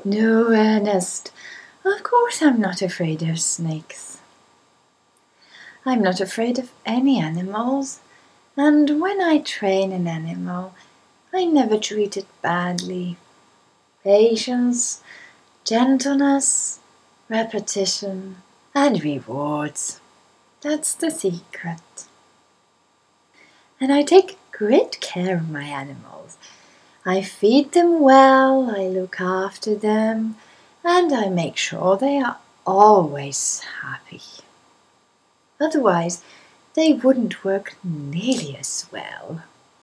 No, Ernest, of course I'm not afraid of snakes. I'm not afraid of any animals, and when I train an animal, I never treat it badly. Patience, gentleness, repetition, and rewards. That's the secret. And I take great care of my animals. I feed them well, I look after them, and I make sure they are always happy. Otherwise, they wouldn't work nearly as well.